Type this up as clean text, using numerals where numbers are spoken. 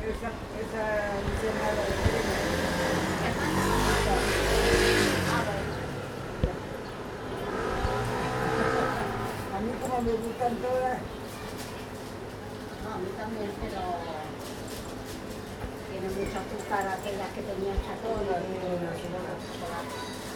esa ensenada de crema. A mí como me gustan todas. No, a mí también, pero tiene mucho azúcar aquellas que tenía chatón. Todas.